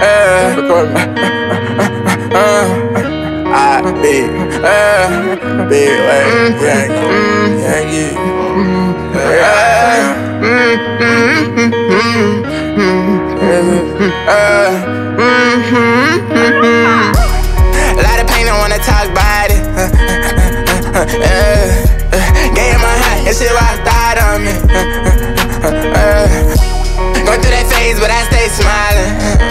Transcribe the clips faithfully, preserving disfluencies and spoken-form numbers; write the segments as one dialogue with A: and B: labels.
A: uh, record me. Uh, uh, I big, uh, big way, Yankee, Yankee, yeah. A lot of pain, I wanna talk about it. Gave him my heart, and shit was died on me. Going through that phase, but I stay smiling.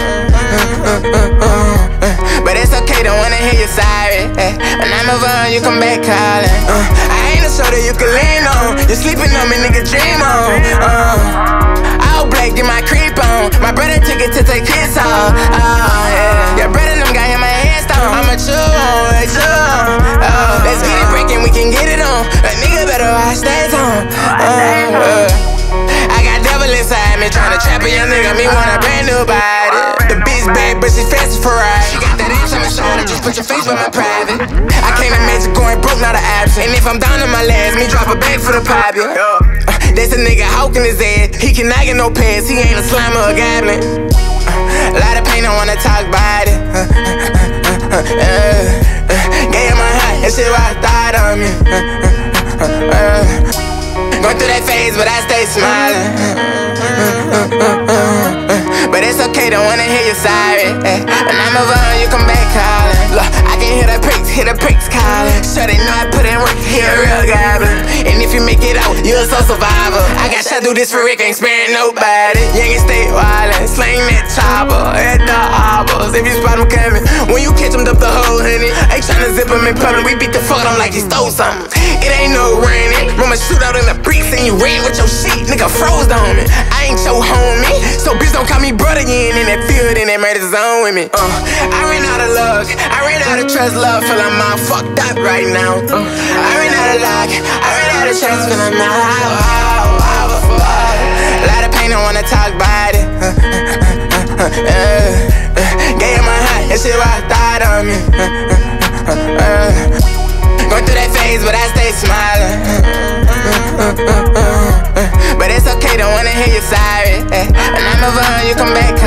A: But it's okay, don't wanna hear you sorry. When I move on, you come back calling. I ain't a shoulder you can lean on. You sleeping on me, nigga, dream on. All black, get my creep on. My brother took it to take his off. Oh, yeah. Your brother them got him my headstone. I'm a chew on, a chew on. Oh, let's get it breaking, we can get it on. A nigga better watch that on. Uh, I got devil inside me, tryna trap a young nigga, me want a brand new body. The bitch bad, but she fast for ride. She got that inch on my shoulder, just put your face with my private. I can't imagine going broke, not an option. And if I'm down on my last, me drop a bag for the pop, yeah. Uh, that's a nigga hawking his ass. He cannot get no pass, he ain't a slime or a goblin. Uh, a lot of pain, I wanna talk about it. Uh, uh, uh, uh, gave him my heart, and shit was died on me. Uh, uh, uh, Going through that phase, but I stay smiling. But it's okay, don't wanna hear you sorry. When I move on, you come back calling. Look, I can hear the pricks, hear the pricks calling. Sure they know I put in work, he a real goblin. And if you make it out, you a soul survivor. I got shot, do this for Rick, ain't sparing nobody. Young and stay wildin', slang that chopper at the harbors. If you spot him coming, when you catch him, dump the whole honey. Ain't tryna zip him in public, we beat the fuck out him like he stole something. It ain't no raining, I'ma shoot out in the bricks and you ran with your shit, nigga froze on me. I ain't your homie, so bitch don't call me brother. You ain't in that field in that murder zone with me. Uh, I ran out of luck, I ran out of trust, love, feel I'm all fucked up right now. Uh, I ran out of luck, I ran out of trust, feel I'm all, all, all, all, all. A lot of pain, I wanna talk about it. Uh, uh, uh, uh, uh, gave him my heart, and shit was died on me. Uh, uh, uh, uh, going through that phase, but I stay smiling. But it's okay, don't wanna hear you sorry. When I move on, you come back.